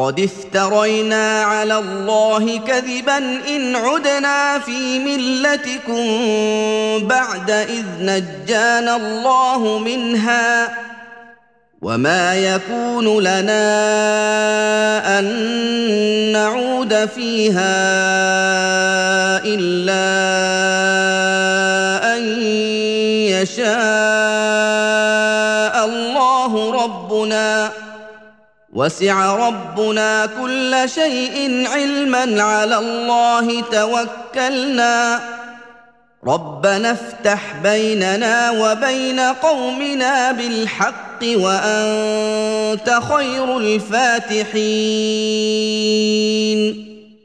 قد افترينا على الله كذبا إن عدنا في ملتكم بعد إذ نجانا الله منها وما يكون لنا أن نعود فيها إلا أن يشاء الله ربنا وسع ربنا كل شيء علما على الله توكلنا ربنا افتح بيننا وبين قومنا بالحق وأنت خير الفاتحين